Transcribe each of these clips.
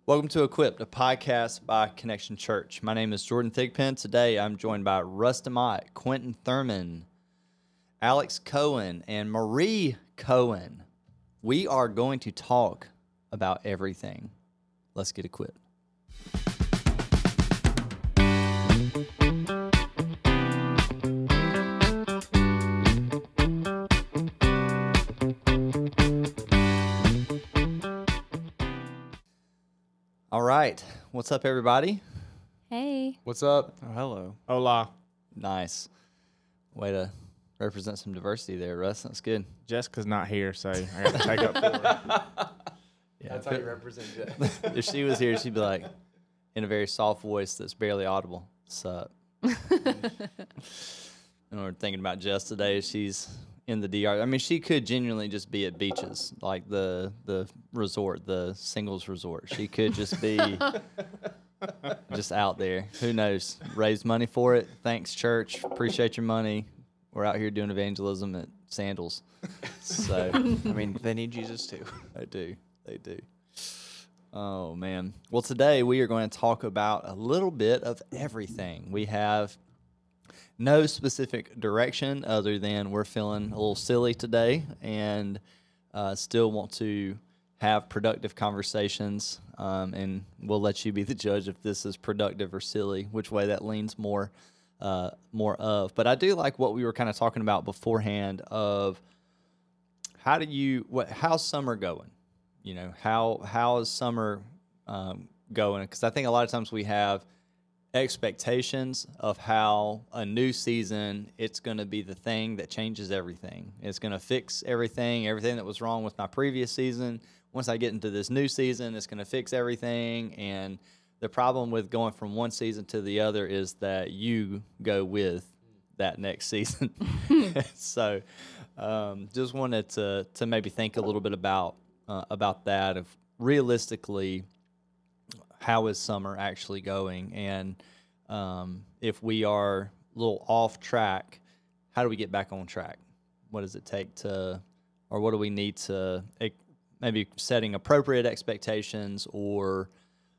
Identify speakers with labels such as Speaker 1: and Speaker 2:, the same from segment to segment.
Speaker 1: Welcome to Equipped, a podcast by Connection Church. My name is Jordan Thigpen. Today I'm joined by Russ DeMott, Quentin Thurman, Alex Cohen, and Marie Cohen. We are going to talk about everything. Let's get equipped. All right. What's up, everybody?
Speaker 2: Hey.
Speaker 3: What's up?
Speaker 1: Oh, hello.
Speaker 3: Hola.
Speaker 1: Nice. Way to represent some diversity there, Russ. That's good.
Speaker 3: Jessica's not here, so I got to take up for her.
Speaker 1: Yeah,
Speaker 4: That's how you represent Jeff.
Speaker 1: if she was here, she'd be like, in a very soft voice that's barely audible, sup? And we're thinking about Jess today. She's in the DR. I mean, she could genuinely just be at beaches, like the resort, the singles resort. She could just be just out there. Who knows? Raise money for it. Thanks, church. Appreciate your money. We're out here doing evangelism at Sandals. So,
Speaker 4: I mean, they need Jesus too.
Speaker 1: They do. They do. Oh, man. Well, today we are going to talk about a little bit of everything. We have no specific direction other than we're feeling a little silly today and still want to have productive conversations. And we'll let you be the judge if this is productive or silly, which way that leans more of. But I do like what we were kind of talking about beforehand of how's summer going? You know, how is summer going? Because I think a lot of times we have expectations of how a new season, it's going to be the thing that changes everything. It's going to fix everything that was wrong with my previous season. Once I get into this new season, it's going to fix everything. And the problem with going from one season to the other is that you go with that next season. So just wanted to maybe think a little bit about that, of realistically, how is summer actually going? And if we are a little off track, how do we get back on track? What does it take or what do we need to, maybe setting appropriate expectations or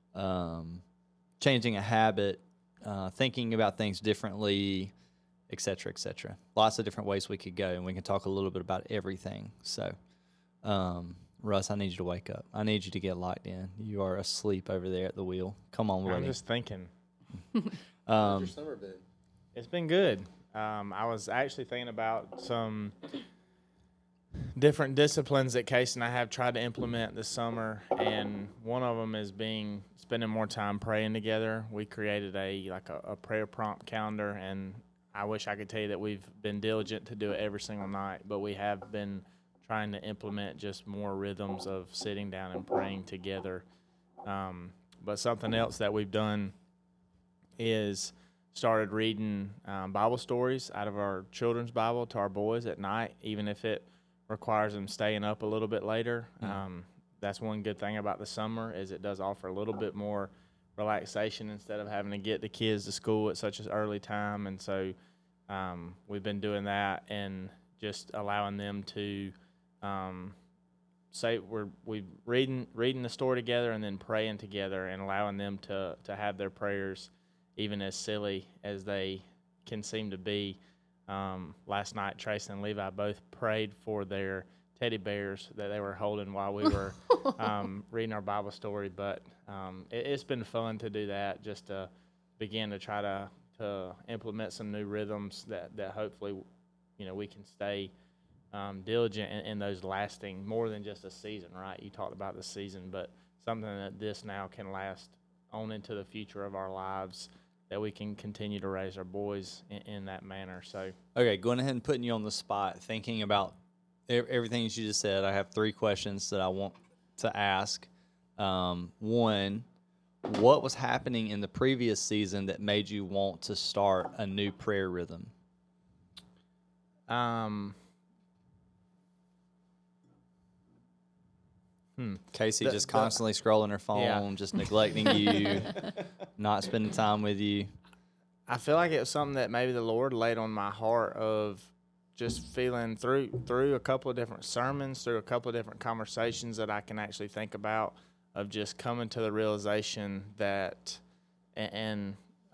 Speaker 1: changing a habit, thinking about things differently, et cetera, et cetera. Lots of different ways we could go, and we can talk a little bit about everything. So, Russ, I need you to wake up. I need you to get locked in. You are asleep over there at the wheel. Come on, buddy.
Speaker 3: I'm just thinking.
Speaker 4: How's your summer been?
Speaker 3: It's been good. I was actually thinking about some different disciplines that Casey and I have tried to implement this summer, and one of them is spending more time praying together. We created a prayer prompt calendar, and I wish I could tell you that we've been diligent to do it every single night, but we have been trying to implement just more rhythms of sitting down and praying together. But something else that we've done is started reading Bible stories out of our children's Bible to our boys at night, even if it requires them staying up a little bit later. That's one good thing about the summer is it does offer a little bit more relaxation instead of having to get the kids to school at such an early time. And so we've been doing that and just allowing them to say we reading the story together and then praying together and allowing them to have their prayers, even as silly as they can seem to be. Last night, Tracy and Levi both prayed for their teddy bears that they were holding while we were reading our Bible story. But it's been fun to do that, just to begin to try to implement some new rhythms that hopefully, we can stay diligent in those lasting more than just a season, right? You talked about the season, but something that this now can last on into the future of our lives, that we can continue to raise our boys in that manner. So,
Speaker 1: okay, going ahead and putting you on the spot, thinking about everything that you just said, I have 3 questions that I want to ask. One, what was happening in the previous season that made you want to start a new prayer rhythm? Casey just constantly scrolling her phone, just neglecting you, not spending time with you.
Speaker 3: I feel like it was something that maybe the Lord laid on my heart of just feeling through a couple of different sermons, through a couple of different conversations that I can actually think about of just coming to the realization that, and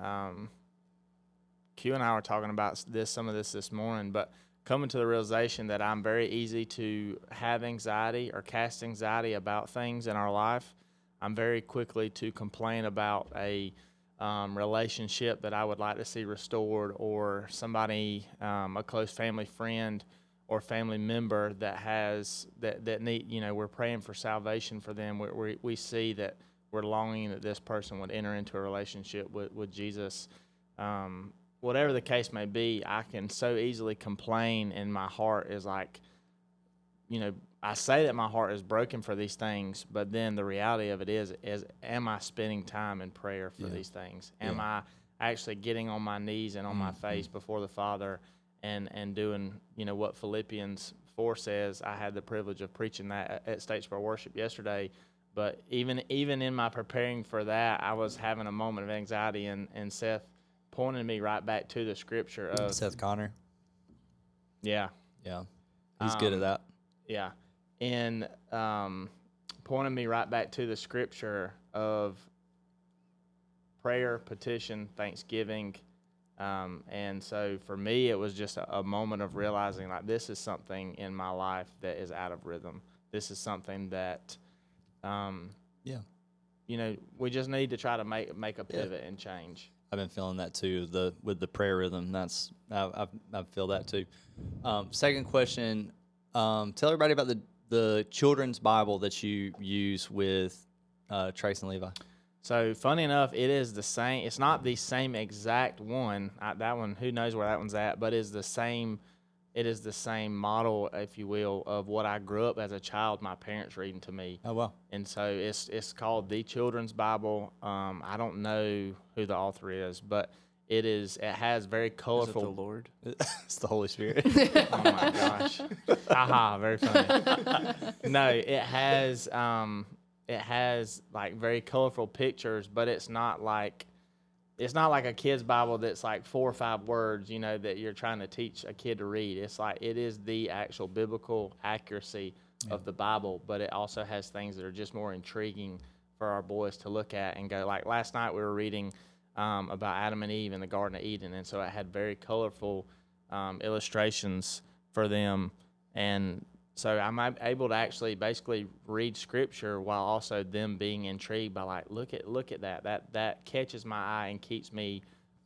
Speaker 3: Q and I were talking about some of this this morning, but coming to the realization that I'm very easy to have anxiety or cast anxiety about things in our life. I'm very quickly to complain about a relationship that I would like to see restored, or somebody, a close family friend or family member that need, we're praying for salvation for them. We see that we're longing that this person would enter into a relationship with Jesus. Whatever the case may be, I can so easily complain, and my heart is like, I say that my heart is broken for these things, but then the reality of it is am I spending time in prayer for these things? Am I actually getting on my knees and on my face before the Father and doing, what Philippians 4 says? I had the privilege of preaching that at Statesboro Worship yesterday, but even in my preparing for that, I was having a moment of anxiety, and Seth pointed me right back to the scripture of
Speaker 1: Seth Connor.
Speaker 3: Yeah.
Speaker 1: He's good at that.
Speaker 3: Yeah. And pointed me right back to the scripture of prayer, petition, thanksgiving. And so for me, it was just a moment of realizing, like, this is something in my life that is out of rhythm. This is something that, we just need to try to make a pivot and change.
Speaker 1: I've been feeling that too. With the prayer rhythm, I feel that too. Second question: tell everybody about the children's Bible that you use with Trace and Levi.
Speaker 3: So funny enough, it is the same. It's not the same exact one. That one, who knows where that one's at? But it's the same. It is the same model, if you will, of what I grew up as a child. My parents reading to me.
Speaker 1: Oh wow!
Speaker 3: And so it's called the Children's Bible. I don't know who the author is, but it has very colorful.
Speaker 4: Is it the Lord?
Speaker 1: It's the Holy Spirit.
Speaker 3: Oh my gosh! Aha! Very funny. No, it has like very colorful pictures, but it's not like a kid's Bible that's like 4 or 5 words, that you're trying to teach a kid to read. It's like it is the actual biblical accuracy of the Bible, but it also has things that are just more intriguing for our boys to look at and go. Like last night we were reading about Adam and Eve in the Garden of Eden, and so it had very colorful illustrations for them, and so I'm able to actually basically read scripture while also them being intrigued by, like, look at that catches my eye and keeps me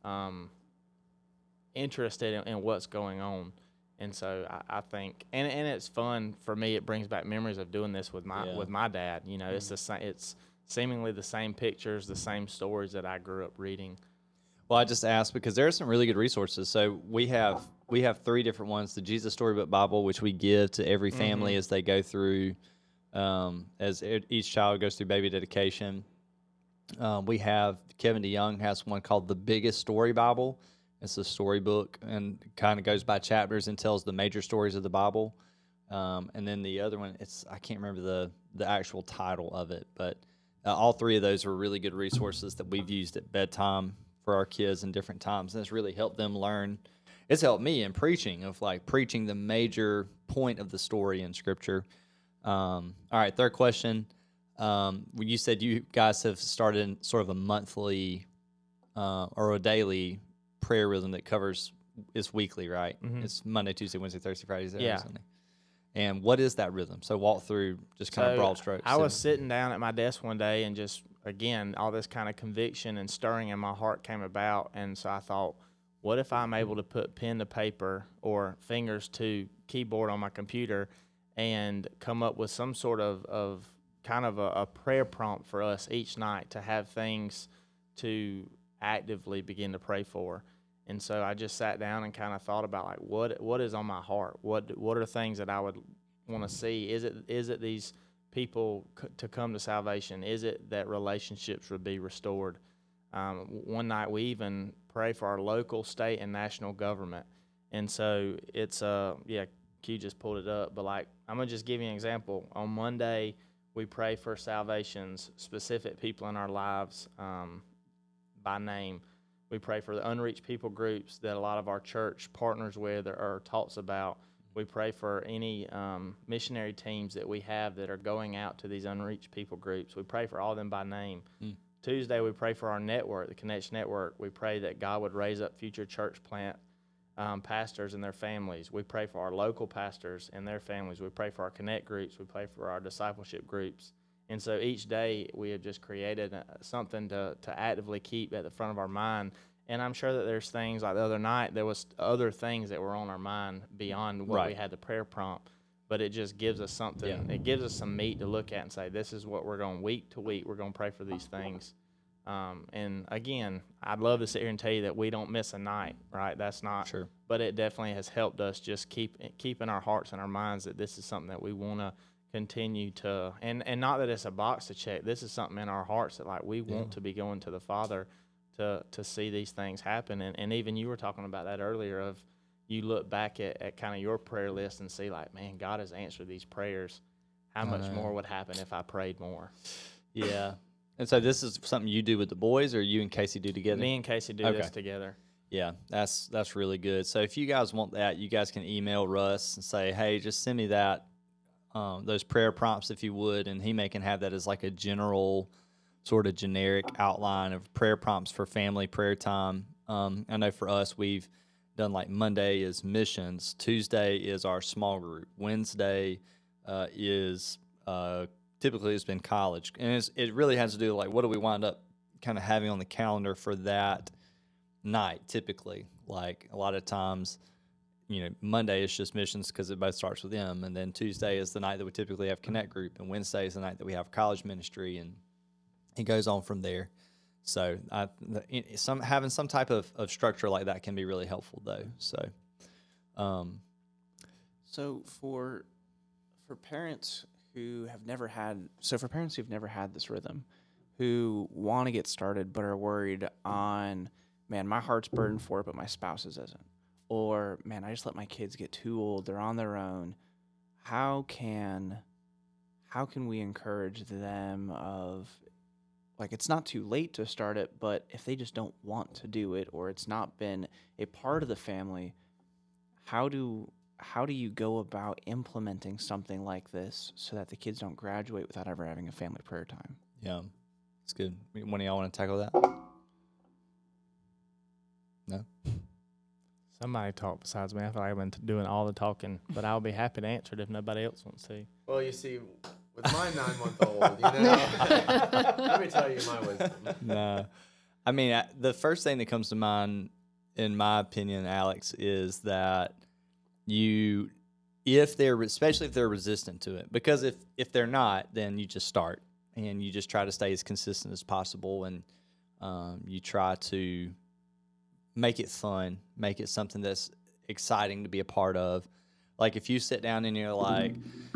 Speaker 3: interested in what's going on. And so I think, and it's fun for me. It brings back memories of doing this with my dad. It's seemingly the same pictures, the same stories that I grew up reading.
Speaker 1: Well, I just asked because there are some really good resources. So we have 3 different ones: the Jesus Storybook Bible, which we give to every family as they go through, each child goes through baby dedication. We have Kevin DeYoung has one called the Biggest Story Bible. It's a storybook and kind of goes by chapters and tells the major stories of the Bible. And then the other one, I can't remember the actual title of it, but all 3 of those are really good resources that we've used at bedtime for our kids in different times, and it's really helped them learn. It's helped me in preaching the major point of the story in Scripture. All right, third question. You said you guys have started sort of a monthly or a daily prayer rhythm that covers, it's weekly, right? Mm-hmm. It's Monday, Tuesday, Wednesday, Thursday, Friday, Saturday, Sunday. And what is that rhythm? So walk through just kind of broad strokes.
Speaker 3: I was sitting down at my desk one day and just, again, all this kind of conviction and stirring in my heart came about. And so I thought, what if I'm able to put pen to paper or fingers to keyboard on my computer and come up with some sort of kind of a prayer prompt for us each night to have things to actively begin to pray for. And so I just sat down and kind of thought about, like, what is on my heart? What are things that I would want to see? Is it these people to come to salvation? Is it that relationships would be restored? One night we even pray for our local, state, and national government. And so it's Q just pulled it up, but like I'm gonna just give you an example. On Monday we pray for salvations, specific people in our lives by name. We pray for the unreached people groups that a lot of our church partners with or talks about. We pray for any missionary teams that we have that are going out to these unreached people groups. We pray for all of them by name. Tuesday, we pray for our network, the Connection Network. We pray that God would raise up future church plant pastors and their families. We pray for our local pastors and their families. We pray for our Connect groups. We pray for our discipleship groups. And so each day we have just created something to actively keep at the front of our mind. And I'm sure that there's things like the other night, there was other things that were on our mind beyond what we had the prayer prompt. But it just gives us something. Yeah. It gives us some meat to look at and say, this is what we're going week to week. We're going to pray for these things. And again, I'd love to sit here and tell you that we don't miss a night, right? That's not
Speaker 1: sure.
Speaker 3: But it definitely has helped us just keep in our hearts and our minds that this is something that we want to continue to, and not that it's a box to check. This is something in our hearts that like we want to be going to the Father to see these things happen. And even you were talking about that earlier of you look back at kind of your prayer list and see like, man, God has answered these prayers. How much more would happen if I prayed more?
Speaker 1: Yeah. And so this is something you do with the boys, or you and Casey do together?
Speaker 3: Me and Casey do this together.
Speaker 1: Yeah, that's really good. So if you guys want that, you guys can email Russ and say, hey, just send me that, those prayer prompts if you would, and he can have that as like a general sort of generic outline of prayer prompts for family prayer time. I know for us, we've done like Monday is missions, Tuesday is our small group, Wednesday is typically it's been college, and it really has to do with like what do we wind up kind of having on the calendar for that night. Typically, like a lot of times, Monday is just missions because it both starts with them, and then Tuesday is the night that we typically have Connect group, and Wednesday is the night that we have college ministry, and it goes on from there. So having some type of structure like that can be really helpful, though.
Speaker 4: So for parents who have never had this rhythm, who want to get started but are worried on, man, my heart's burdened for it, but my spouse's isn't. Or, man, I just let my kids get too old. They're on their own. How can we encourage them of, like, it's not too late to start it, but if they just don't want to do it or it's not been a part of the family, how do you go about implementing something like this so that the kids don't graduate without ever having a family prayer time?
Speaker 1: Yeah, it's good. One of y'all want to tackle that? No?
Speaker 3: Somebody talk besides me. I feel like I've been doing all the talking, but I'll be happy to answer it if nobody else wants to.
Speaker 2: Well, you see, with my 9-month-old, let me tell you my wisdom.
Speaker 1: No. I mean, the first thing that comes to mind, in my opinion, Alex, is that especially if they're resistant to it, because if they're not, then you just start and you just try to stay as consistent as possible, and you try to make it fun, make it something that's exciting to be a part of. Like if you sit down and you're like,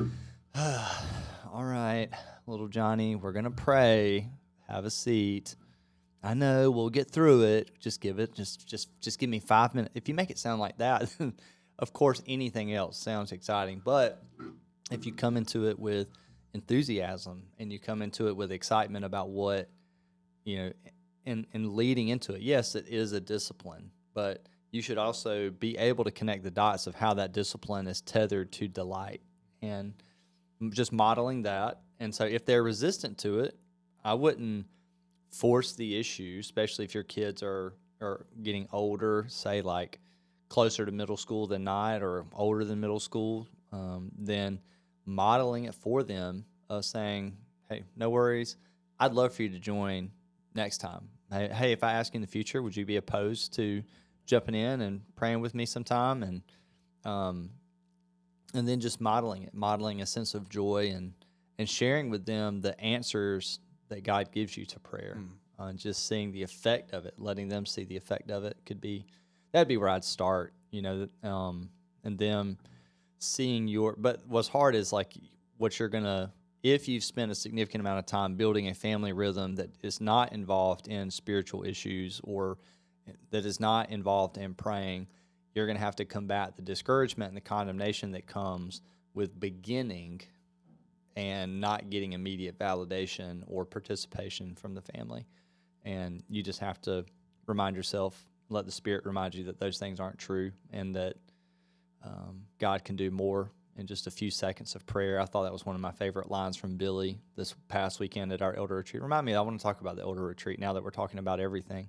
Speaker 1: all right, little Johnny, we're going to pray, have a seat. I know we'll get through it. Just give me 5 minutes. If you make it sound like that, of course, anything else sounds exciting. But if you come into it with enthusiasm and you come into it with excitement about what, and leading into it, yes, it is a discipline, but you should also be able to connect the dots of how that discipline is tethered to delight and just modeling that. And so if they're resistant to it, I wouldn't force the issue, especially if your kids are getting older, say like closer to middle school than not, or older than middle school, then modeling it for them, saying, hey, no worries, I'd love for you to join next time. Hey, if I ask you in the future, would you be opposed to jumping in and praying with me sometime? And then just modeling a sense of joy and sharing with them the answers that God gives you to prayer, and just seeing the effect of it, letting them see the effect of it that'd be where I'd start, and them seeing but what's hard is like if you've spent a significant amount of time building a family rhythm that is not involved in spiritual issues or that is not involved in praying, you're going to have to combat the discouragement and the condemnation that comes with beginning and not getting immediate validation or participation from the family. And you just have to remind yourself, let the Spirit remind you that those things aren't true, and that God can do more in just a few seconds of prayer. I thought that was one of my favorite lines from Billy this past weekend at our elder retreat. Remind me, I want to talk about the elder retreat now that we're talking about everything.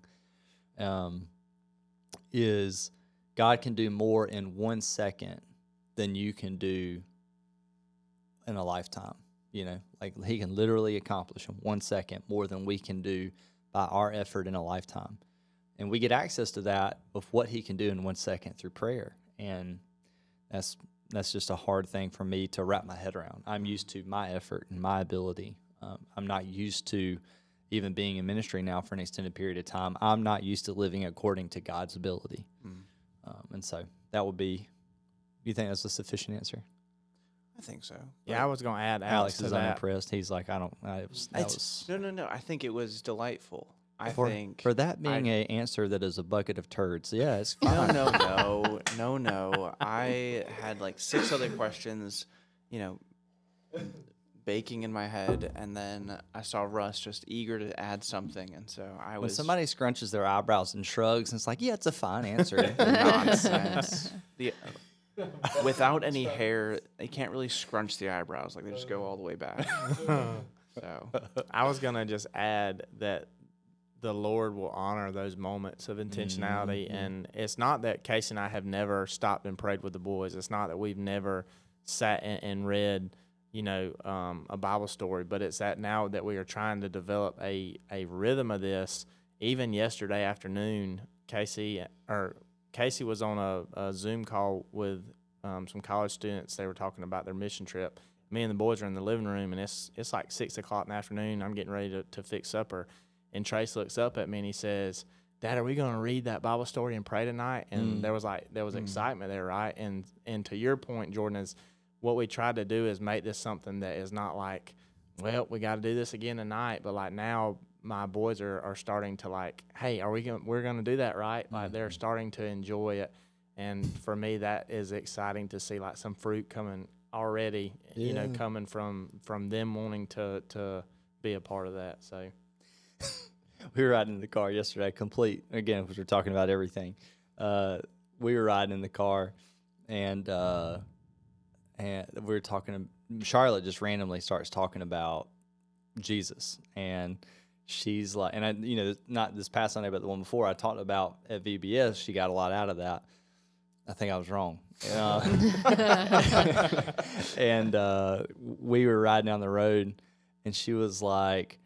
Speaker 1: Is God can do more in 1 second than you can do in a lifetime. Like he can literally accomplish in 1 second more than we can do by our effort in a lifetime. And we get access to that of what he can do in 1 second through prayer. And that's just a hard thing for me to wrap my head around. I'm used to my effort and my ability. I'm not used to even being in ministry now for an extended period of time. I'm not used to living according to God's ability. And so that would be, you think that's a sufficient answer?
Speaker 4: I think so.
Speaker 3: Yeah, I was going to add
Speaker 1: Alex
Speaker 3: to
Speaker 1: is
Speaker 3: that.
Speaker 1: unimpressed. He's like, I don't,
Speaker 4: No. I think it was delightful.
Speaker 1: For that being an answer that is a bucket of turds, yeah, it's fine.
Speaker 4: No. I had like 6 other questions, baking in my head, and then I saw Russ just eager to add something, and so I
Speaker 1: When
Speaker 4: was
Speaker 1: somebody scrunches their eyebrows and shrugs, and it's like, yeah, it's a fine answer.
Speaker 4: nonsense. Without any hair, they can't really scrunch the eyebrows; like they just go all the way back. So
Speaker 3: I was going to just add that the Lord will honor those moments of intentionality. And it's not that Casey and I have never stopped and prayed with the boys. It's not that we've never sat and read, a Bible story, but it's that now that we are trying to develop a rhythm of this. Even yesterday afternoon, Casey was on a Zoom call with some college students. They were talking about their mission trip. Me and the boys are in the living room, and it's like 6 o'clock in the afternoon. I'm getting ready to fix supper. And Trace looks up at me and he says, "Dad, are we going to read that Bible story and pray tonight?" And there was excitement there, right? And to your point, Jordan, is what we tried to do is make this something that is not like, well, we got to do this again tonight, but like now my boys are starting to like, hey, we're going to do that, right? Like they're starting to enjoy it. And for me, that is exciting to see like some fruit coming already, coming from them wanting to be a part of that. So.
Speaker 1: We were riding in the car yesterday, again, because we're talking about everything. We were riding in the car, and we were talking. Charlotte just randomly starts talking about Jesus, and she's like, and I, not this past Sunday, but the one before, I talked about at VBS. She got a lot out of that. I think I was wrong. And we were riding down the road, and she was like,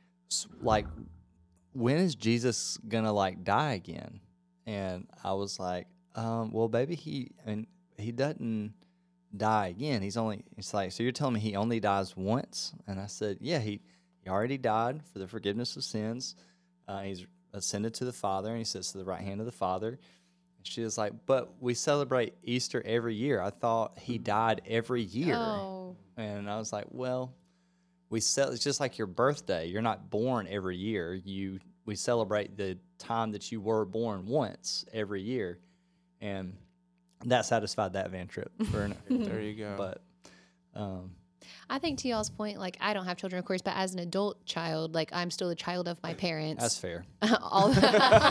Speaker 1: when is Jesus gonna like die again? And I was like, well, baby, he doesn't die again. It's like, so you're telling me he only dies once? And I said, yeah, he already died for the forgiveness of sins. He's ascended to the Father, and he sits to the right hand of the Father. And she was like, but we celebrate Easter every year. I thought he died every year.
Speaker 5: Oh.
Speaker 1: And I was like, well, it's just like your birthday. You're not born every year. We celebrate the time that you were born once every year, and that satisfied that van trip.
Speaker 4: There you go.
Speaker 1: But
Speaker 5: I think to y'all's point, like I don't have children, of course, but as an adult child, like I'm still a child of my parents.
Speaker 1: that's fair.
Speaker 5: Although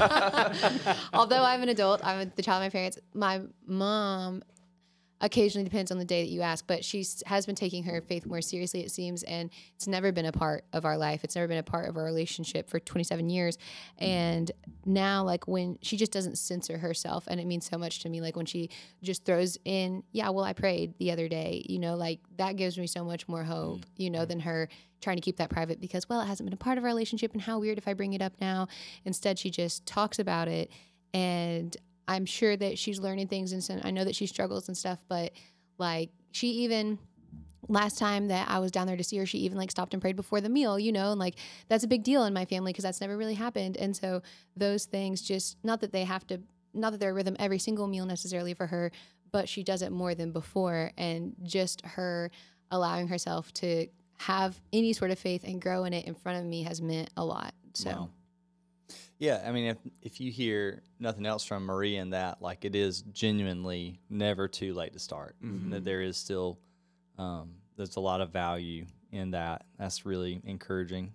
Speaker 5: I'm an adult, I'm the child of my parents. My mom occasionally, depends on the day that you ask, but she has been taking her faith more seriously, it seems, and it's never been a part of our life. It's never been a part of our relationship for 27 years. And now, like, when she just doesn't censor herself, and it means so much to me, like when she just throws in, yeah, well, I prayed the other day, like that gives me so much more hope, than her trying to keep that private because, well, it hasn't been a part of our relationship, and how weird if I bring it up now. Instead, she just talks about it, and I'm sure that she's learning things, and I know that she struggles and stuff, but like she even last time that I was down there to see her, she even like stopped and prayed before the meal, and like that's a big deal in my family because that's never really happened. And so those things just, not that they're a rhythm every single meal necessarily for her, but she does it more than before. And just her allowing herself to have any sort of faith and grow in it in front of me has meant a lot. So.
Speaker 1: Wow. Yeah, I mean, if you hear nothing else from Marie in that, like it is genuinely never too late to start. That there is still, there's a lot of value in that. That's really encouraging.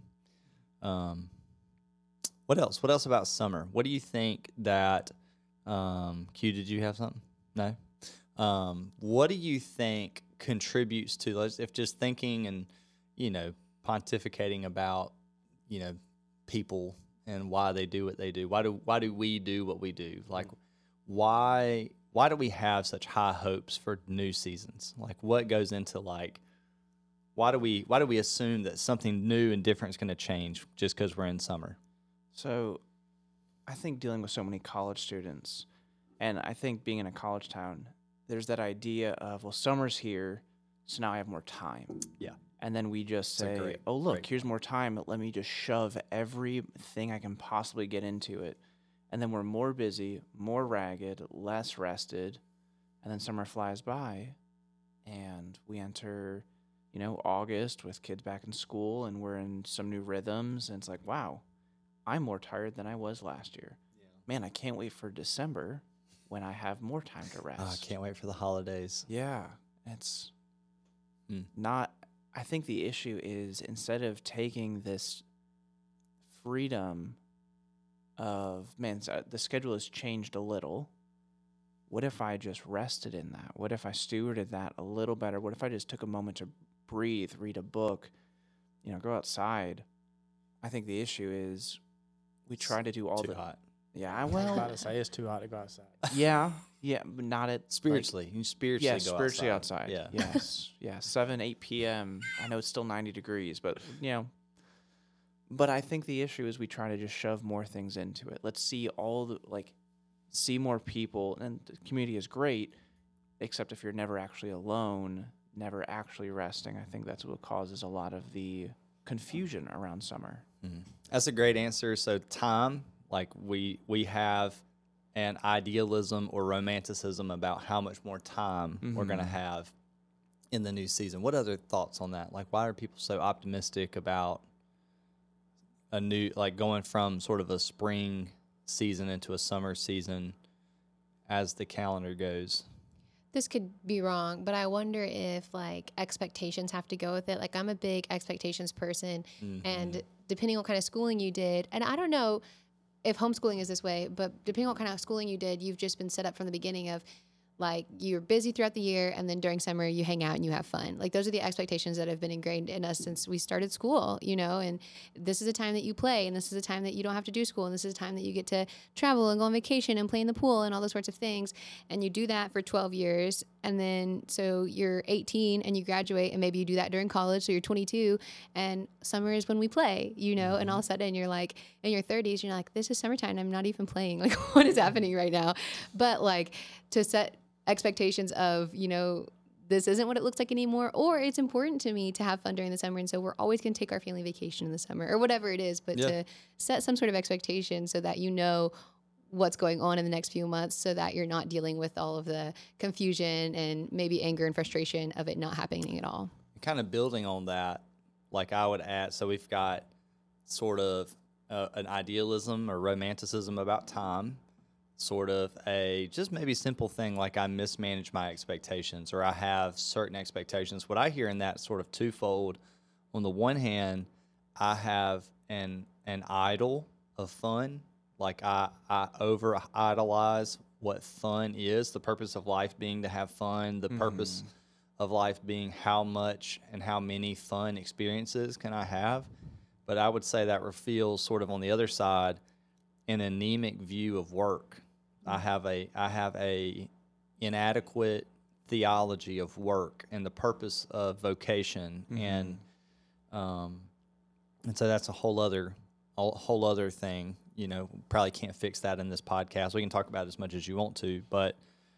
Speaker 1: What else? What else about summer? What do you think that, Q, did you have something? No? What do you think contributes to, if just thinking and, pontificating about, people and why they do what they do? Why do we do what we do? Like, why do we have such high hopes for new seasons? Like, what goes into, like, why do we assume that something new and different is going to change just because we're in summer?
Speaker 4: So I think dealing with so many college students, and I think being in a college town, there's that idea of, well, summer's here, so now I have more time.
Speaker 1: Yeah.
Speaker 4: And then we just
Speaker 1: It's a
Speaker 4: say,
Speaker 1: great-
Speaker 4: oh, look,
Speaker 1: great
Speaker 4: here's more time. Let me just shove everything I can possibly get into it. And then we're more busy, more ragged, less rested. And then summer flies by, and we enter, August with kids back in school, and we're in some new rhythms. And it's like, wow, I'm more tired than I was last year.
Speaker 1: Yeah.
Speaker 4: Man, I can't wait for December when I have more time to rest.
Speaker 1: I can't wait for the holidays.
Speaker 4: Yeah, it's
Speaker 1: Mm.
Speaker 4: not. I think the issue is, instead of taking this freedom of, man, the schedule has changed a little. What if I just rested in that? What if I stewarded that a little better? What if I just took a moment to breathe, read a book, go outside? I think the issue is we try to do all
Speaker 1: Too
Speaker 4: the
Speaker 1: hot.
Speaker 4: Yeah,
Speaker 3: I was
Speaker 4: well,
Speaker 3: about to say it's too hot to go outside.
Speaker 4: yeah, but not at
Speaker 1: Spiritually. You spiritually
Speaker 4: yeah,
Speaker 1: go
Speaker 4: spiritually
Speaker 1: outside.
Speaker 4: outside.
Speaker 1: Yeah.
Speaker 4: Yes. Yeah. 7, 8 p.m. I know it's still 90 degrees, but But I think the issue is we try to just shove more things into it. Let's see see more people, and the community is great, except if you're never actually alone, never actually resting. I think that's what causes a lot of the confusion around summer.
Speaker 1: Mhm. That's a great answer. So time, like we have an idealism or romanticism about how much more time we're going to have in the new season. What other thoughts on that? Like, why are people so optimistic about a new, like going from sort of a spring season into a summer season as the calendar goes?
Speaker 5: This could be wrong, but I wonder if expectations have to go with it. Like, I'm a big expectations person, and depending on what kind of schooling you did, and I don't know if homeschooling is this way, but depending on what kind of schooling you did, you've just been set up from the beginning of you're busy throughout the year, and then during summer you hang out and you have fun. Like, those are the expectations that have been ingrained in us since we started school, and this is a time that you play, and this is a time that you don't have to do school, and this is a time that you get to travel and go on vacation and play in the pool and all those sorts of things. And you do that for 12 years. And then, so you're 18 and you graduate, and maybe you do that during college. So you're 22, and summer is when we play, and all of a sudden you're in your 30s, you're like, this is summertime. I'm not even playing. Like, what is happening right now? But to set expectations of, this isn't what it looks like anymore, or it's important to me to have fun during the summer, and so we're always going to take our family vacation in the summer or whatever it is, but to set some sort of expectation so that what's going on in the next few months, so that you're not dealing with all of the confusion and maybe anger and frustration of it not happening at all.
Speaker 1: Kind of building on that, I would add, so we've got sort of an idealism or romanticism about time, sort of a just maybe simple thing like I mismanage my expectations, or I have certain expectations. What I hear in that sort of twofold, on the one hand, I have an idol of fun. Like I over idolize what fun is, the purpose of life being to have fun, the purpose of life being how much and how many fun experiences can I have. But I would say that feels sort of on the other side an anemic view of work. I have a inadequate theology of work and the purpose of vocation, and so that's a whole other thing. Probably can't fix that in this podcast. We can talk about it as much as you want to, but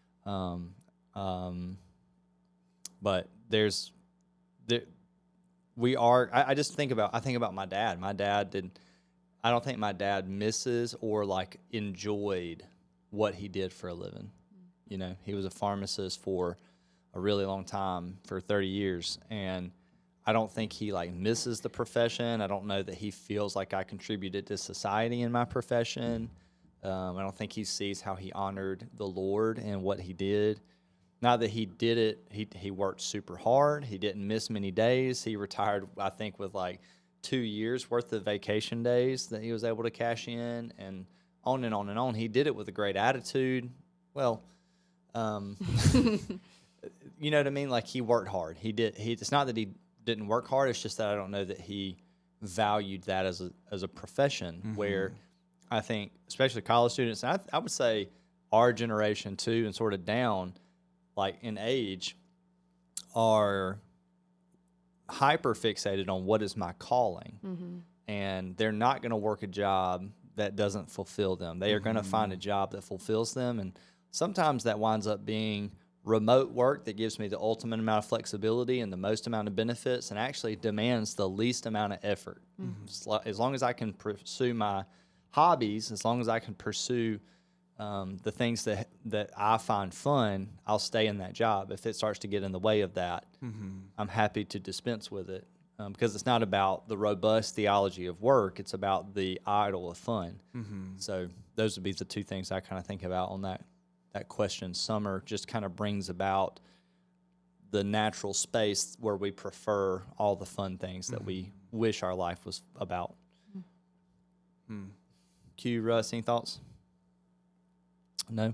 Speaker 1: I just think about my dad. My dad I don't think my dad misses or enjoyed what he did for a living. He was a pharmacist for a really long time, for 30 years. And I don't think he misses the profession. I don't know that he feels like I contributed to society in my profession. I don't think he sees how he honored the Lord and what he did. Not that he did it, he worked super hard. He didn't miss many days. He retired, I think, with 2 years worth of vacation days that he was able to cash in, and on and on and on. He did it with a great attitude. Well, You know what I mean? Like he worked hard. It's not that he didn't work hard. It's just that I don't know that he valued that as a profession. Where I think, especially college students, and I would say our generation too, and sort of down, like in age, are hyper fixated on what is my calling, and they're not going to work a job that doesn't fulfill them. They are going to find a job that fulfills them, and sometimes that winds up being remote work that gives me the ultimate amount of flexibility and the most amount of benefits, and actually demands the least amount of effort. As long as I can pursue my hobbies, as long as I can pursue the things that I find fun, I'll stay in that job. If it starts to get in the way of that, I'm happy to dispense with it, because it's not about the robust theology of work. It's about the idol of fun. So those would be the two things I kind of think about on that question. Summer just kind of brings about the natural space where we prefer all the fun things that we wish our life was about. Q, Russ, any thoughts? No?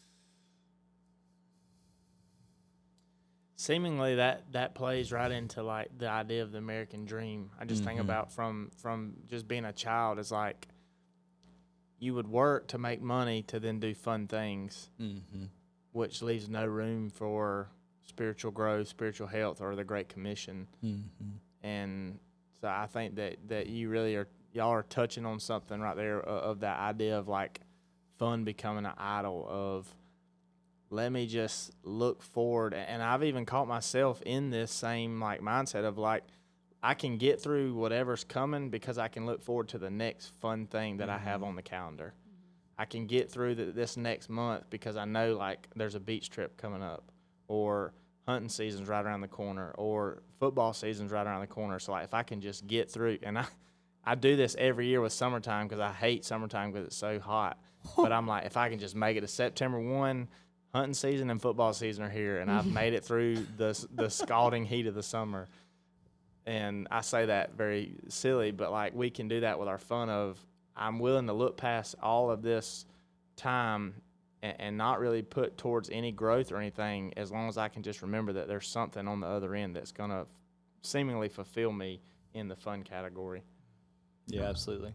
Speaker 3: Seemingly that plays right into like the idea of the American dream. I just think about from just being a child, it's like you would work to make money to then do fun things, which leaves no room for spiritual growth, spiritual health, or the Great Commission. And so I think that y'all are touching on something right there of that idea of like fun becoming an idol of, let me just look forward. And I've even caught myself in this same like mindset of like, I can get through whatever's coming because I can look forward to the next fun thing that I have on the calendar. I can get through this next month because I know like there's a beach trip coming up, or hunting season's right around the corner, or football season's right around the corner. So like if I can just get through, and I do this every year with summertime because I hate summertime because it's so hot. But I'm like, if I can just make it to September 1, hunting season and football season are here, and I've made it through the scalding heat of the summer. And I say that very silly, but like we can do that with our fun of, I'm willing to look past all of this time and not really put towards any growth or anything, as long as I can just remember that there's something on the other end that's going to seemingly fulfill me in the fun category.
Speaker 1: Yeah, absolutely.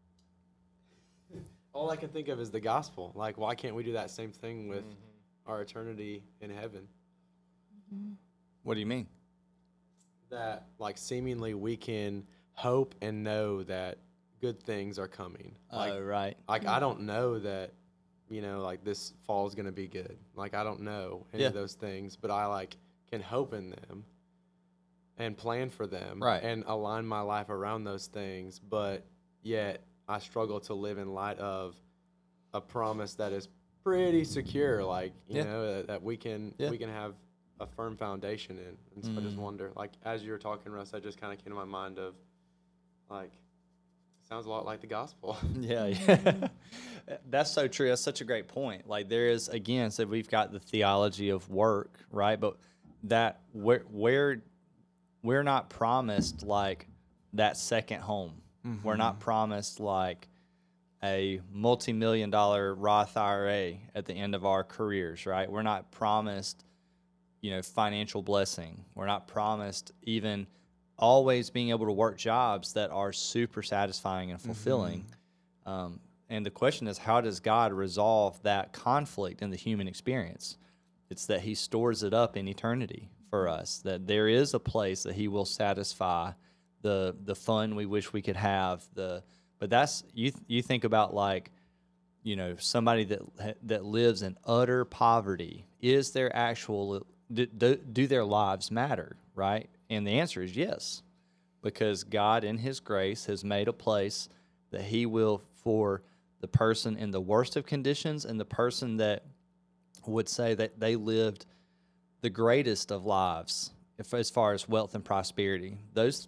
Speaker 2: All I can think of is the gospel. Like, why can't we do that same thing with our eternity in heaven?
Speaker 1: What do you mean?
Speaker 2: That, like, seemingly we can hope and know that good things are coming. Like,
Speaker 1: Right.
Speaker 2: Like, I don't know that, like, this fall is going to be good. Like, I don't know any of those things, but I, like, can hope in them and plan for them.
Speaker 1: Right.
Speaker 2: And align my life around those things, but yet I struggle to live in light of a promise that is pretty secure, like, you know, that we can have a firm foundation in. And so I just wonder, like, as you were talking, Russ, that just kind of came to my mind of, like, sounds a lot like the gospel.
Speaker 1: Yeah. That's so true. That's such a great point. Like, there is, again, so we've got the theology of work, right? But that we're not promised like that second home. We're not promised like a multi-million-dollar Roth IRA at the end of our careers, right? We're not promised, financial blessing. We're not promised even always being able to work jobs that are super satisfying and fulfilling. And the question is, how does God resolve that conflict in the human experience? It's that he stores it up in eternity for us, that there is a place that he will satisfy the fun we wish we could have. But that's, you think about, like, somebody that lives in utter poverty. Is their actual, do their lives matter, right? And the answer is yes, because God in his grace has made a place that he will, for the person in the worst of conditions and the person that would say that they lived the greatest of lives, as far as wealth and prosperity, those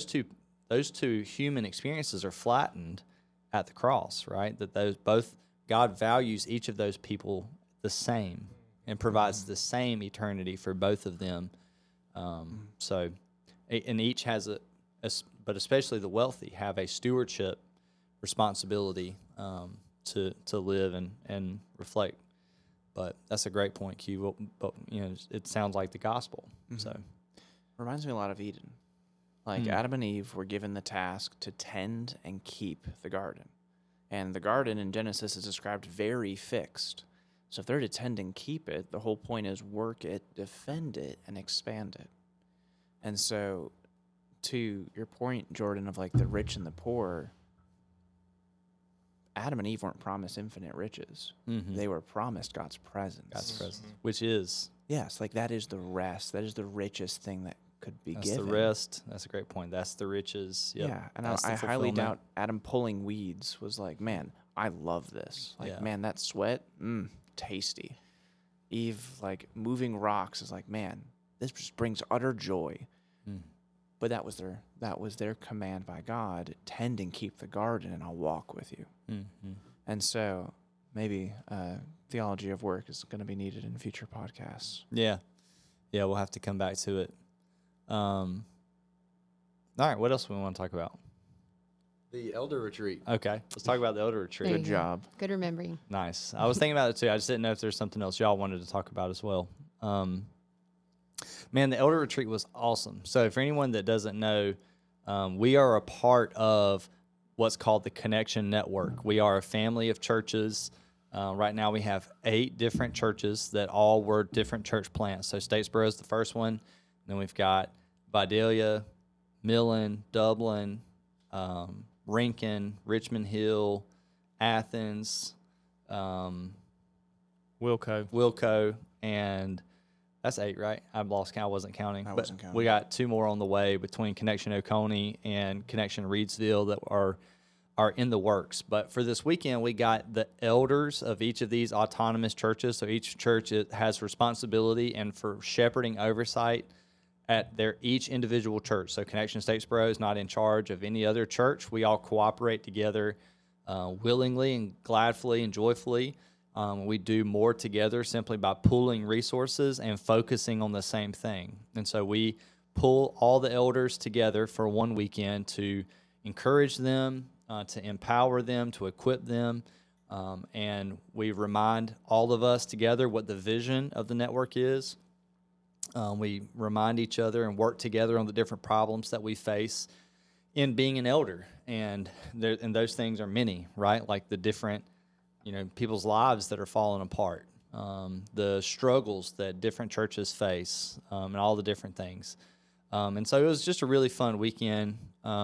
Speaker 1: two human experiences are flattened at the cross, right? That those both, God values each of those people the same and provides the same eternity for both of them. So, and each has but especially the wealthy have a stewardship responsibility to live and reflect But that's a great point, Q. But it sounds like the gospel. So
Speaker 4: Reminds me a lot of Eden. Like Adam and Eve were given the task to tend and keep the garden. And the garden in Genesis is described very fixed. So if they're to tend and keep it, the whole point is work it, defend it, and expand it. And so to your point, Jordan, of like the rich and the poor, Adam and Eve weren't promised infinite riches. They were promised God's presence.
Speaker 1: God's presence, which is
Speaker 4: Yes, like that is the rest. That is the richest thing that could be
Speaker 1: that's
Speaker 4: given.
Speaker 1: the rest. That's a great point. That's the riches. Yep.
Speaker 4: Yeah, and
Speaker 1: That's the
Speaker 4: I highly
Speaker 1: fulfillment.
Speaker 4: doubt Adam pulling weeds was like, man, I love this. Like,
Speaker 1: Yeah.
Speaker 4: man, that sweat, tasty. Eve, like, moving rocks is like, man, this just brings utter joy. But that was their command by God: tend and keep the garden, and I'll walk with you. And so maybe theology of work is going to be needed in future podcasts.
Speaker 1: Yeah, we'll have to come back to it. All right, what else do we want to talk about?
Speaker 2: The elder retreat.
Speaker 1: Okay, let's talk about the elder retreat.
Speaker 5: There
Speaker 4: Good
Speaker 5: you go.
Speaker 4: job.
Speaker 5: Good remembering.
Speaker 1: Nice. I was thinking about it too. I just didn't know if there's something else y'all wanted to talk about as well. Man, the elder retreat was awesome. So for anyone that doesn't know, we are a part of what's called the Connection Network. We are a family of churches. Right now we have 8 different churches that all were different church plants. So Statesboro is the first one. Then we've got Vidalia, Millen, Dublin, Rankin, Richmond Hill, Athens, Wilco, and that's 8, right? I've lost count. I wasn't counting.
Speaker 4: I
Speaker 1: But
Speaker 4: wasn't counting.
Speaker 1: we got 2 more on the way between Connection Oconee and Connection Reedsville that are in the works. But for this weekend, we got the elders of each of these autonomous churches. So each church has responsibility and for shepherding oversight at their each individual church. So Connection Statesboro is not in charge of any other church. We all cooperate together willingly and gladfully and joyfully. We do more together simply by pooling resources and focusing on the same thing. And so we pull all the elders together for one weekend to encourage them, to empower them, to equip them. And we remind all of us together what the vision of the network is. We remind each other and work together on the different problems that we face in being an elder. And those things are many, right? Like the different, people's lives that are falling apart, the struggles that different churches face, and all the different things. And so it was just a really fun weekend.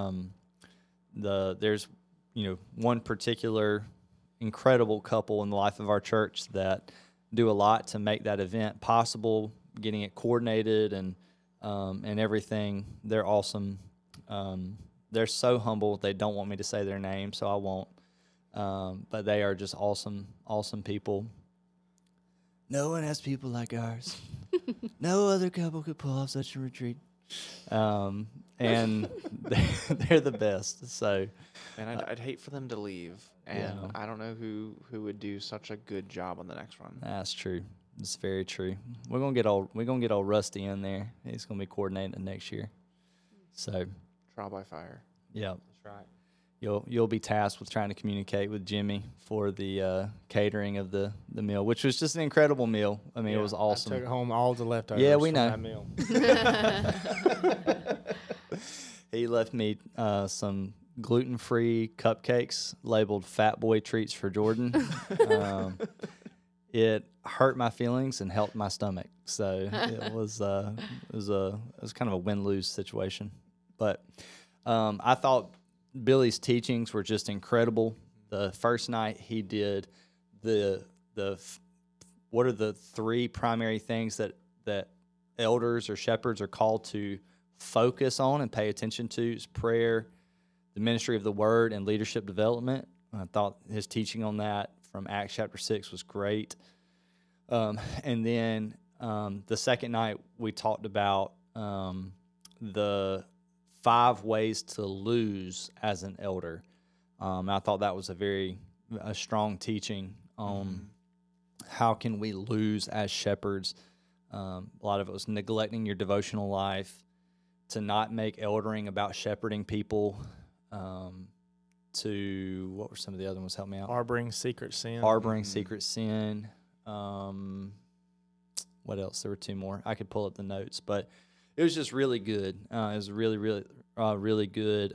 Speaker 1: There's one particular incredible couple in the life of our church that do a lot to make that event possible, getting it coordinated and everything. They're awesome. They're so humble. They don't want me to say their name, so I won't. But they are just awesome people. No one has people like ours. No other couple could pull off such a retreat. And they're the best. So,
Speaker 4: And I'd hate for them to leave. And I don't know who would do such a good job on the next one.
Speaker 1: that's true. It's very true. We're gonna get old Rusty in there. He's gonna be coordinating it next year. So,
Speaker 4: Trial by fire.
Speaker 1: yeah,
Speaker 3: That's right.
Speaker 1: you'll be tasked with trying to communicate with Jimmy for the catering of the meal, which was just an incredible meal. I mean, it was awesome.
Speaker 3: I took home all the leftovers.
Speaker 1: Yeah, we
Speaker 3: from
Speaker 1: know.
Speaker 3: That meal.
Speaker 1: He left me some gluten-free cupcakes labeled "Fat Boy Treats for Jordan." It hurt my feelings and helped my stomach, so it was kind of a win-lose situation. But I thought Billy's teachings were just incredible. The first night he did what are the 3 primary things that elders or shepherds are called to focus on and pay attention to is prayer, the ministry of the word, and leadership development. I thought his teaching on that from Acts chapter 6 was great. And then the second night we talked about the 5 ways to lose as an elder. I thought that was a strong teaching on how can we lose as shepherds. A lot of it was neglecting your devotional life, to not make eldering about shepherding people, to what were some of the other ones? Help me out.
Speaker 3: Harboring secret sin.
Speaker 1: Harboring secret sin, What else? There were two more. I could pull up the notes, but it was just really good. It was really good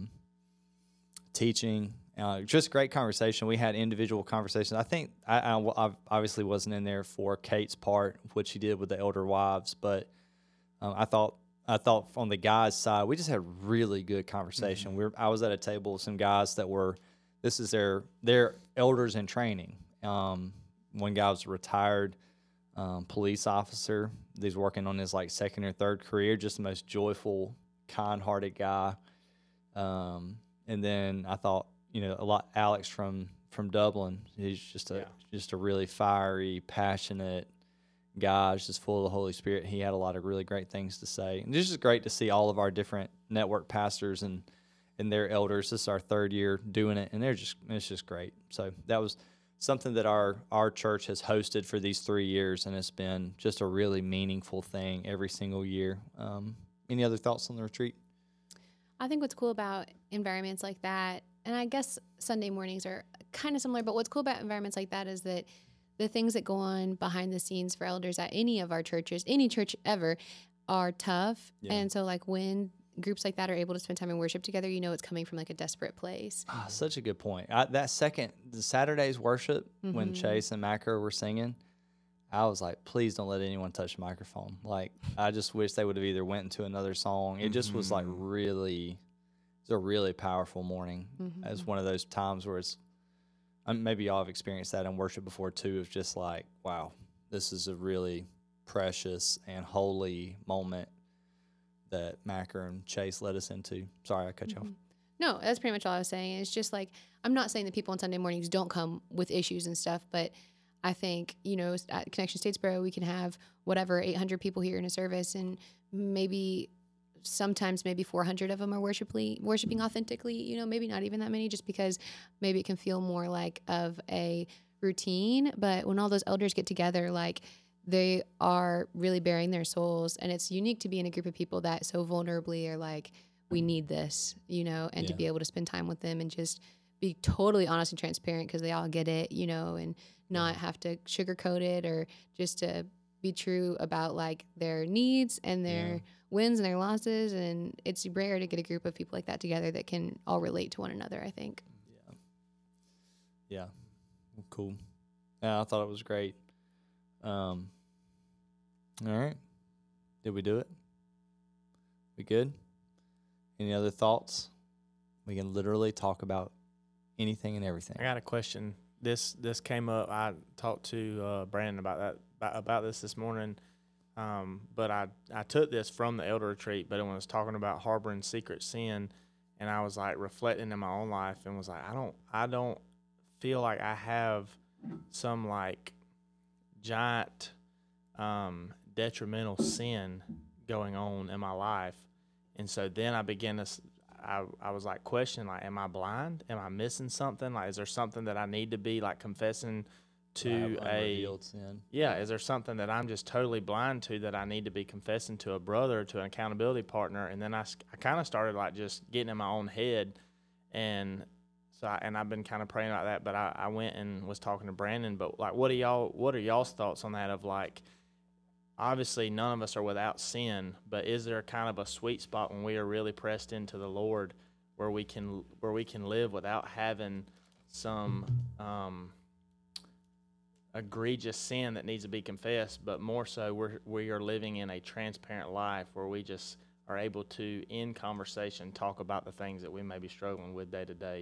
Speaker 1: teaching. Just great conversation. We had individual conversations. I think I obviously wasn't in there for Kate's part, what she did with the elder wives, but I thought on the guys' side, we just had really good conversation. I was at a table with some guys that this is their elders in training. One guy was a retired police officer. He's working on his like second or third career. Just the most joyful, kind-hearted guy. And then I thought, Alex from Dublin. He's just a really fiery, passionate guy. He's just full of the Holy Spirit. He had a lot of really great things to say. And it's just great to see all of our different network pastors and their elders. This is our third year doing it, and it's just great. So that was something that our church has hosted for these 3 years, and it's been just a really meaningful thing every single year. Any other thoughts on the retreat?
Speaker 5: I think what's cool about environments like that, and I guess Sunday mornings are kind of similar, but what's cool about environments like that is that the things that go on behind the scenes for elders at any of our churches, any church ever, are tough. Yeah. And so like when groups like that are able to spend time in worship together, it's coming from like a desperate place.
Speaker 1: Such a good point. The Saturday's worship, when Chase and Macker were singing, I was like, please don't let anyone touch the microphone. Like, I just wish they would have either went into another song. It just was like it was a really powerful morning. It was one of those times where maybe y'all have experienced that in worship before too, of just like, wow, this is a really precious and holy moment that Macker and Chase led us into. Sorry, I cut you off.
Speaker 5: No, that's pretty much all I was saying. It's just like, I'm not saying that people on Sunday mornings don't come with issues and stuff, but I think, at Connection Statesboro, we can have 800 people here in a service, and sometimes maybe 400 of them are worshiping authentically, maybe not even that many, just because maybe it can feel more like of a routine. But when all those elders get together, like, they are really bearing their souls, and it's unique to be in a group of people that so vulnerably are like, we need this, and to be able to spend time with them and just be totally honest and transparent because they all get it, and not have to sugarcoat it, or just to be true about like their needs and their wins and their losses. And it's rare to get a group of people like that together that can all relate to one another, I think.
Speaker 1: Yeah. Cool. Yeah, I thought it was great. All right. Did we do it? We good? Any other thoughts? We can literally talk about anything and everything.
Speaker 3: I got a question. This came up. I talked to Brandon about this morning, but I took this from the elder retreat. But it was talking about harboring secret sin, and I was like reflecting in my own life and was like, I don't feel like I have some like giant detrimental sin going on in my life. And so then I began to I was like questioning, like, am I blind? Am I missing something? Like, is there something that I need to be like confessing to
Speaker 1: sin?
Speaker 3: Yeah, is there something that I'm just totally blind to that I need to be confessing to a brother, to an accountability partner? And then I kind of started like just getting in my own head, and so I've been kind of praying about that. But I went and was talking to Brandon. But like, what are y'all's thoughts on that? Of like, obviously none of us are without sin, but is there kind of a sweet spot when we are really pressed into the Lord where we can live without having some egregious sin that needs to be confessed, but more so we are living in a transparent life where we just are able to, in conversation, talk about the things that we may be struggling with day to day?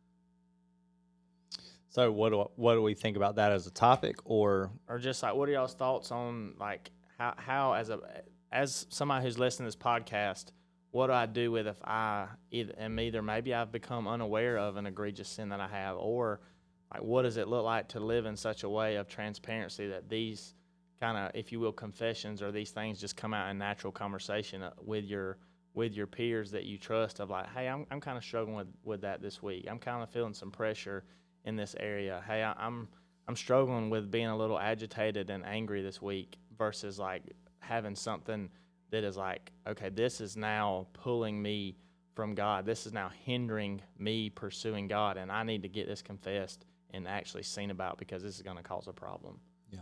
Speaker 1: So what do we think about that as a topic, or
Speaker 3: just like, what are y'all's thoughts on like how as somebody who's listening to this podcast, what do I do with if either maybe I've become unaware of an egregious sin that I have, or like what does it look like to live in such a way of transparency that these kind of, if you will, confessions or these things just come out in natural conversation with your peers that you trust, of like, hey, I'm kind of struggling with that this week. I'm kind of feeling some pressure in this area. Hey, I'm struggling with being a little agitated and angry this week, versus like having something that is like, okay, this is now pulling me from God. This is now hindering me pursuing God, and I need to get this confessed and actually seen about, because this is going to cause a problem.
Speaker 1: Yeah.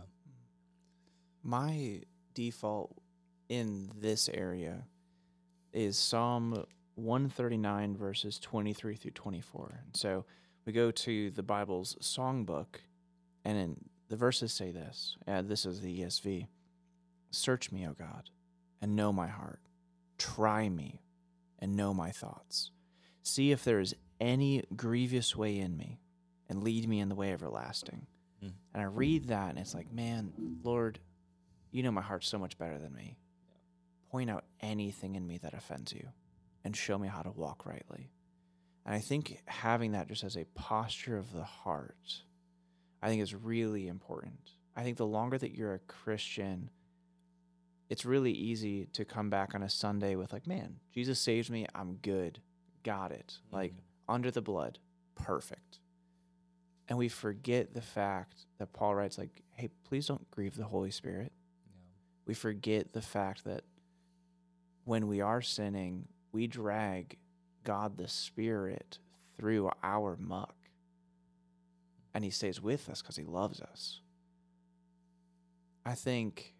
Speaker 4: My default in this area is Psalm 139 verses 23 through 24. And so we go to the Bible's songbook, and the verses say this. This is the ESV. Search me, O God, and know my heart. Try me and know my thoughts. See if there is any grievous way in me, and lead me in the way everlasting.
Speaker 1: Mm.
Speaker 4: And I read that, and it's like, man, Lord, you know my heart so much better than me. Point out anything in me that offends you, and show me how to walk rightly. And I think having that just as a posture of the heart, I think is really important. I think the longer that you're a Christian, it's really easy to come back on a Sunday with like, man, Jesus saved me. I'm good. Got it. Like, under the blood. Perfect. And we forget the fact that Paul writes like, hey, please don't grieve the Holy Spirit.
Speaker 1: Yeah.
Speaker 4: We forget the fact that when we are sinning, we drag God the Spirit through our muck. And he stays with us because he loves us. I think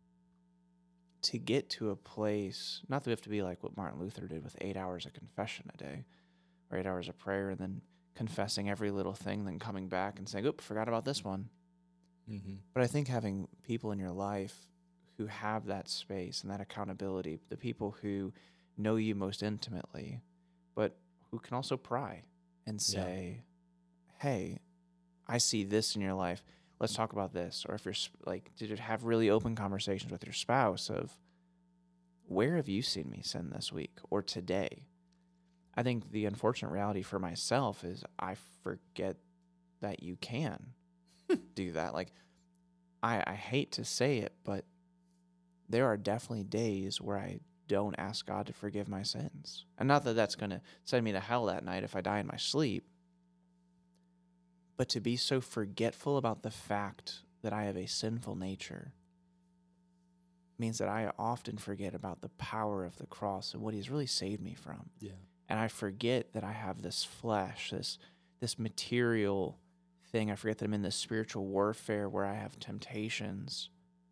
Speaker 4: to get to a place, not that we have to be like what Martin Luther did with 8 hours of confession a day, or 8 hours of prayer, and then confessing every little thing, then coming back and saying, oop, forgot about this one.
Speaker 1: Mm-hmm.
Speaker 4: But I think having people in your life who have that space and that accountability, the people who know you most intimately, but who can also pry and say, hey, I see this in your life. Let's talk about this. Or if you're like, did you have really open conversations with your spouse of, where have you seen me sin this week or today? I think the unfortunate reality for myself is I forget that you can do that. Like, I hate to say it, but there are definitely days where I don't ask God to forgive my sins. And not that that's going to send me to hell that night if I die in my sleep, but to be so forgetful about the fact that I have a sinful nature means that I often forget about the power of the cross and what he's really saved me from.
Speaker 1: Yeah.
Speaker 4: And I forget that I have this flesh, this material thing. I forget that I'm in this spiritual warfare where I have temptations.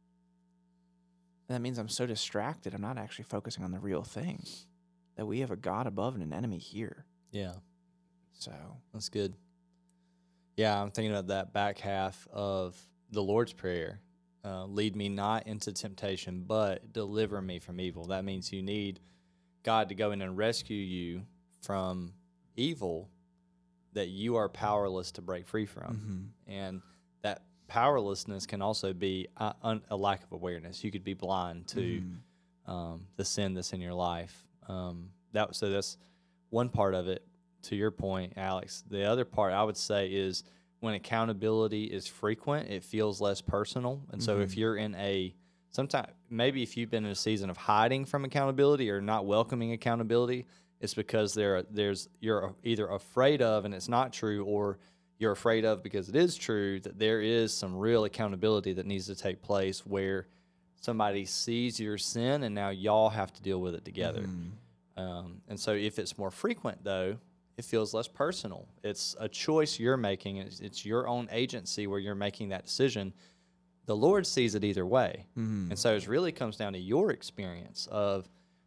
Speaker 4: And that means I'm so distracted, I'm not actually focusing on the real thing, that we have a God above and an enemy here.
Speaker 1: Yeah.
Speaker 4: So
Speaker 1: That's good. Yeah, I'm thinking about that back half of the Lord's Prayer. Lead me not into temptation, but deliver me from evil. That means you need God to go in and rescue you from evil that you are powerless to break free from.
Speaker 4: Mm-hmm.
Speaker 1: And that powerlessness can also be a lack of awareness. You could be blind to the sin that's in your life. So that's one part of it. To your point, Alex, the other part I would say is when accountability is frequent, it feels less personal. And so if you're in maybe if you've been in a season of hiding from accountability or not welcoming accountability, it's because you're either afraid of, and it's not true, or you're afraid of because it is true, that there is some real accountability that needs to take place where somebody sees your sin and now y'all have to deal with it together. And so if it's more frequent, though, it feels less personal. It's a choice you're making. It's your own agency where you're making that decision. The Lord sees it either way. And so it really comes down to your experience of,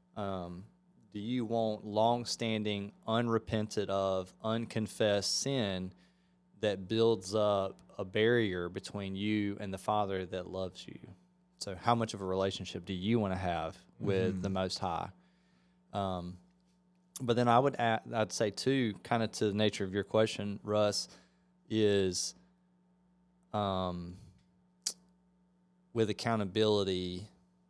Speaker 1: do you want long-standing, unrepented of, unconfessed sin that builds up a barrier between you and the Father that loves you? So how much of a relationship do you want to have with the Most High? But then I'd say too, kind of to the nature of your question, Russ, is with accountability,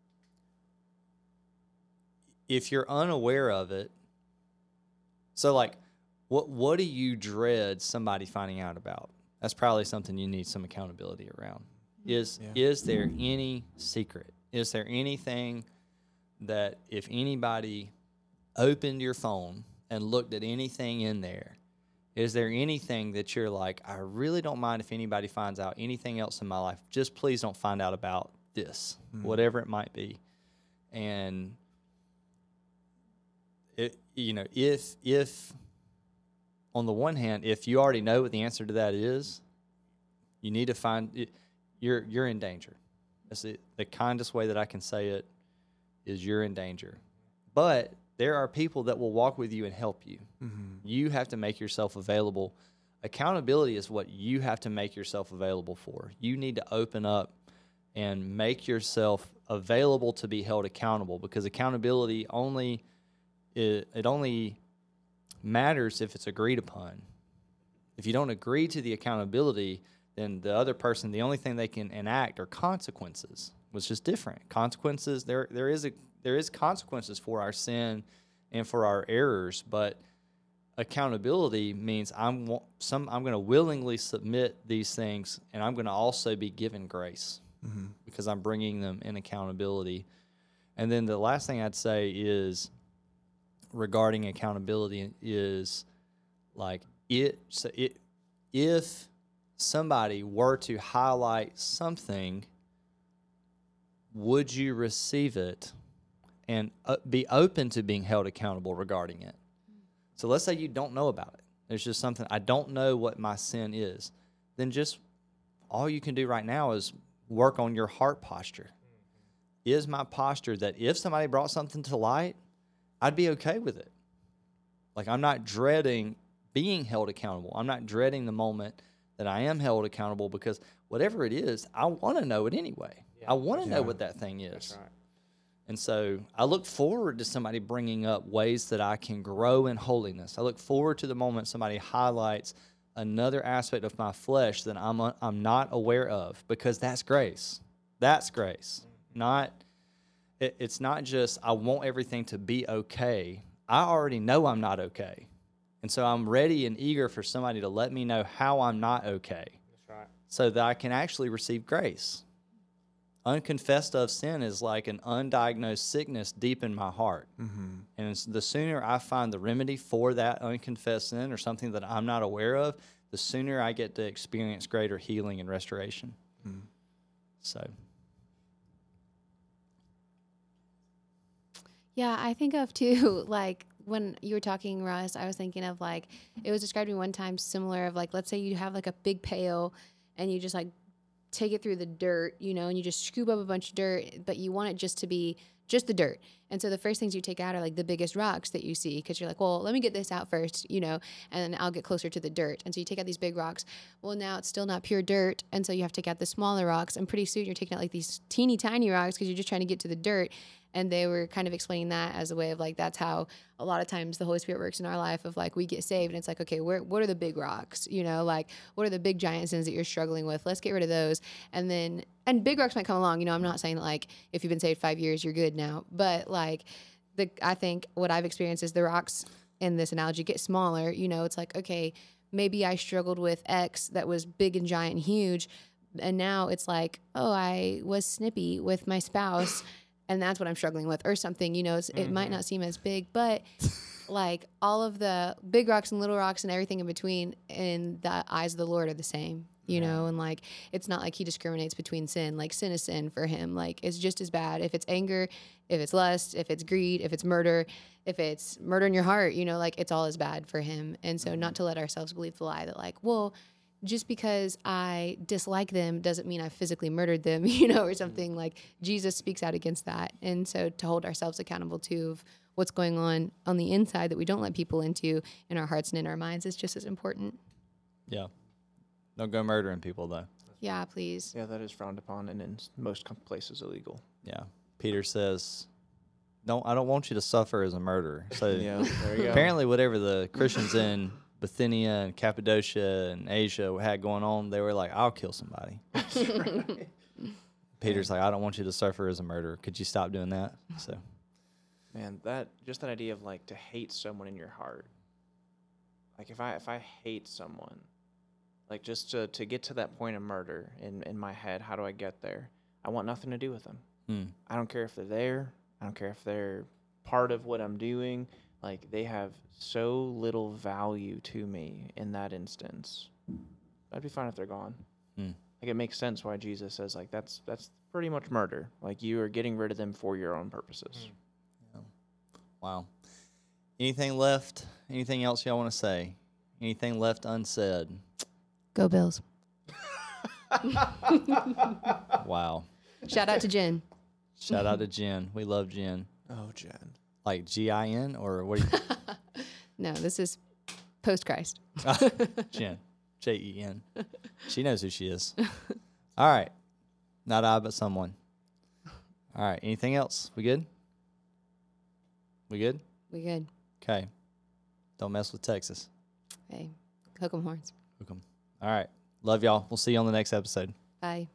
Speaker 1: if you're unaware of it, so like, what do you dread somebody finding out about? That's probably something you need some accountability around. Is there any secret? Is there anything that if anybody opened your phone and looked at anything in there, is there anything that you're like, I really don't mind if anybody finds out anything else in my life, just please don't find out about this, whatever it might be. And if on the one hand, if you already know what the answer to that is, you need to find it. you're in danger. That's the kindest way that I can say it is you're in danger. But there are people that will walk with you and help you. You have to make yourself available. Accountability is what you have to make yourself available for. You need to open up and make yourself available to be held accountable, because accountability only matters if it's agreed upon. If you don't agree to the accountability, then the other person, the only thing they can enact are consequences, which is different. Consequences, there is consequences for our sin and for our errors, but accountability means I'm going to willingly submit these things, and I'm going to also be given grace because I'm bringing them in accountability. And then the last thing I'd say is regarding accountability is like if somebody were to highlight something, would you receive it and be open to being held accountable regarding it? So let's say you don't know about it. There's just something, I don't know what my sin is. Then just all you can do right now is work on your heart posture. Is my posture that if somebody brought something to light, I'd be okay with it? Like, I'm not dreading being held accountable. I'm not dreading the moment that I am held accountable, because whatever it is, I want to know it anyway. I want to know what that thing is.
Speaker 3: That's right.
Speaker 1: And so I look forward to somebody bringing up ways that I can grow in holiness. I look forward to the moment somebody highlights another aspect of my flesh that I'm not aware of, because that's grace. That's grace. It's not just I want everything to be okay. I already know I'm not okay. And so I'm ready and eager for somebody to let me know how I'm not okay.
Speaker 3: That's right.
Speaker 1: So that I can actually receive grace. Unconfessed of sin is like an undiagnosed sickness deep in my heart. And the sooner I find the remedy for that unconfessed sin or something that I'm not aware of, the sooner I get to experience greater healing and restoration. So.
Speaker 5: Yeah, I think of too, like when you were talking, Russ, I was thinking of like, it was described to me one time similar of like, let's say you have like a big pail and you just like take it through the dirt, you know, and you just scoop up a bunch of dirt, but you want it just to be just the dirt. And so the first things you take out are like the biggest rocks that you see, because you're like, well, let me get this out first, you know, and then I'll get closer to the dirt. And so you take out these big rocks. Well, now it's still not pure dirt. And so you have to take out the smaller rocks. And pretty soon you're taking out like these teeny tiny rocks because you're just trying to get to the dirt. And they were kind of explaining that as a way of like, that's how a lot of times the Holy Spirit works in our life of like, we get saved and it's like, okay, what are the big rocks? You know, like what are the big giant sins that you're struggling with? Let's get rid of those. And big rocks might come along. You know, I'm not saying that like, if you've been saved 5 years, you're good now. But like I think what I've experienced is the rocks in this analogy get smaller. You know, it's like, okay, maybe I struggled with X that was big and giant and huge. And now it's like, oh, I was snippy with my spouse. And that's what I'm struggling with or something, you know, it might not seem as big, but like all of the big rocks and little rocks and everything in between in the eyes of the Lord are the same, you know, and like, it's not like he discriminates between sin. Like sin is sin for him. Like it's just as bad if it's anger, if it's lust, if it's greed, if it's murder in your heart, you know, like it's all as bad for him. And so not to let ourselves believe the lie that like, well, just because I dislike them doesn't mean I physically murdered them, you know, or something. Like Jesus speaks out against that. And so to hold ourselves accountable to of what's going on the inside that we don't let people into in our hearts and in our minds is just as important.
Speaker 1: Yeah. Don't go murdering people, though.
Speaker 5: Yeah, please.
Speaker 4: Yeah, that is frowned upon and in most places illegal.
Speaker 1: Yeah. Peter says, I don't want you to suffer as a murderer. So
Speaker 4: Yeah, there you go.
Speaker 1: apparently whatever the Christians in Bithynia and Cappadocia and Asia had going on, they were like, I'll kill somebody. Peter's like, I don't want you to suffer as a murderer. Could you stop doing that? So,
Speaker 4: Man, that idea of like to hate someone in your heart. Like if I hate someone, like just to get to that point of murder in my head, how do I get there? I want nothing to do with them. I don't care if they're there. I don't care if they're part of what I'm doing. Like they have so little value to me in that instance. I'd be fine if they're gone. Like it makes sense why Jesus says like that's pretty much murder. Like you are getting rid of them for your own purposes.
Speaker 1: Yeah. Wow. Anything left? Anything else y'all want to say? Anything left unsaid?
Speaker 5: Go Bills.
Speaker 1: Wow.
Speaker 5: Shout out to Jen.
Speaker 1: Shout out to Jen. We love Jen.
Speaker 6: Oh, Jen.
Speaker 1: Like Gin or what do you
Speaker 5: No, this is post Christ.
Speaker 1: Jen. Jen. She knows who she is. All right. Not I, but someone. All right. Anything else? We good? We good?
Speaker 5: We good.
Speaker 1: Okay. Don't mess with Texas.
Speaker 5: Hey, hook 'em horns.
Speaker 1: Hook 'em. All right. Love y'all. We'll see you on the next episode.
Speaker 5: Bye.